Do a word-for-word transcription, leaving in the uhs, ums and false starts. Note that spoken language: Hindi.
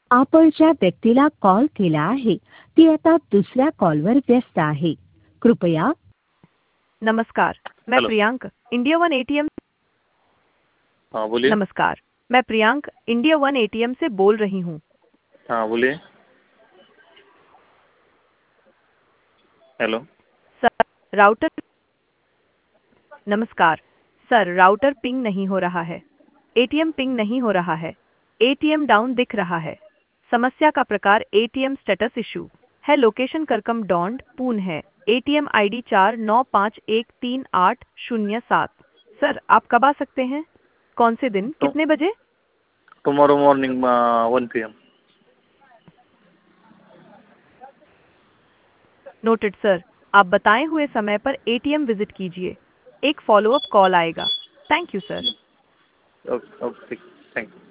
आपण ज्या व्यक्तीला कॉल केला आहे ती आता दुसऱ्या कॉलवर व्यस्त आहे. कृपया नमस्कार, मैं hello. Priyank India one ATM. हाँ बोलिए। नमस्कार, मैं प्रियांक इंडिया वन एटीएम से बोल रही हूँ। हाँ बोलिए। हेलो। सर, राउटर नमस्कार सर, राउटर पिंग नहीं हो रहा है। एटीएम पिंग नहीं हो रहा है। एटीएम डाउन दिख रहा है। समस्या का प्रकार एटीएम स्टेटस इशू है। लोकेशन करकम डॉन्ड पून है। एटीएम आईडी चार नौ पाँच एक तीन आठ शून्य सात। सर, आप कब आ सकते हैं? कौन से दिन, तो कितने बजे? Tomorrow morning one P M. Noted sir, आप बताए हुए समय पर एटीएम विजिट कीजिए। एक फॉलोअप कॉल आएगा। Thank you sir. Okay okay, thank you.